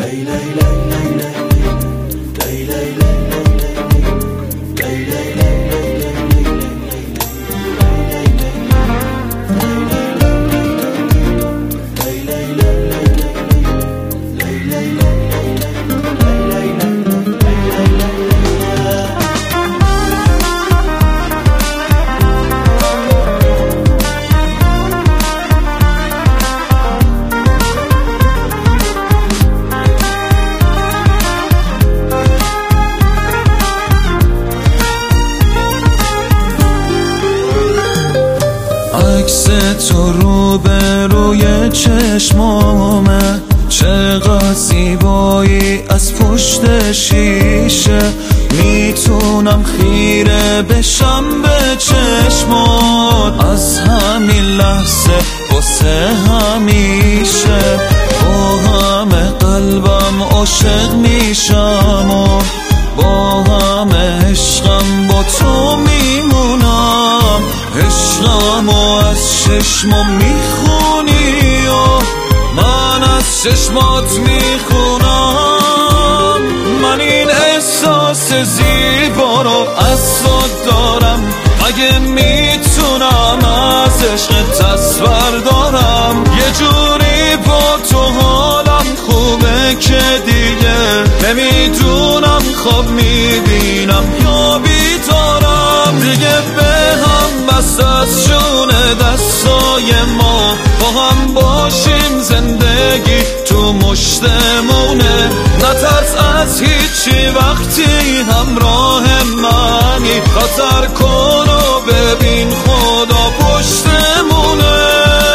عکس تو رو به روی چشمامه، چقدر زیبایی از پشت شیشه. میتونم خیره بشم به چشمات از همین لحظه واسه همیشه. با همه قلبم عاشق میشم و با همه عشقم با تو میمونم. عشقم و از چشمم میخونی و من از چشمات میخونم. من این احساس زیبا رو از تو دارم، مگه میتونم از عشق تصور دارم. یه جوری با تو حالم خوبه که دیگه نمیدونم خواب میبینم یا بیدارم. دیگه به هم بست از جون دستای ما، با هم باشیم زندگی تو مشتمونه. نترس از هیچی وقتی همراه منی، خطر کن و ببین خدا پشتمونه.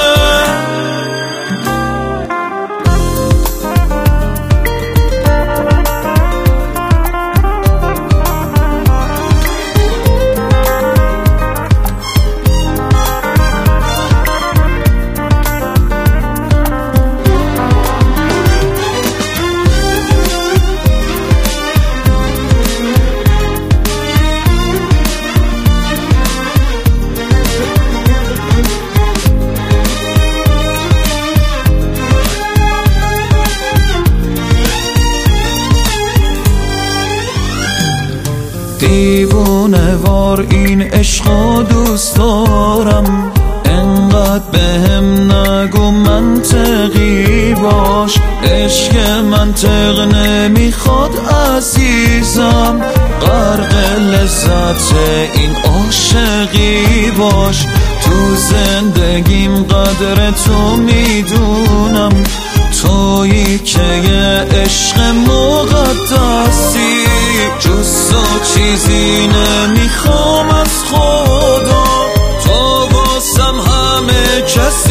دیوونه وار این عشقو دوست دارم، انقدر بهم نگو منطقی باش. عشق منطق نمیخواد عزیزم، غرق لذت این عاشقی باش. تو زندگیم قدر تو میدونم، تویی که یه عشق مقدسی. جز تو چیزی نمیخوام از خدا، تو واسم همه کسی.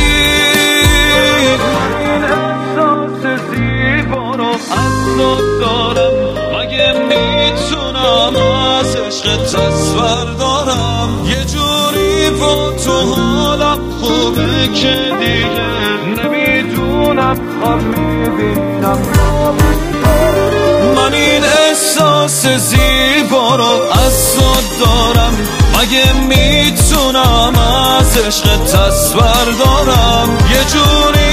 این احساس زیبا رو از تو دارم، مگه میتونم از عشق تصور دارم. یه جوری با تو حالم خوبه که دیگه نمیدونم خواب میبینم. من این احساس زیبا رو از تو دارم، مگه میتونم از عشق تصور دارم. یه جوری